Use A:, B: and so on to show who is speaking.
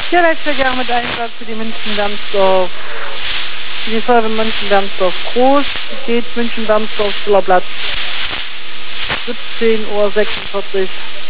A: Ja, Leitverkehr mit Einsatz für die München-Wermsdorf. Für die Feuerwehr München-Wermsdorf Groß geht München-Wermsdorf Platz 17:46 Uhr.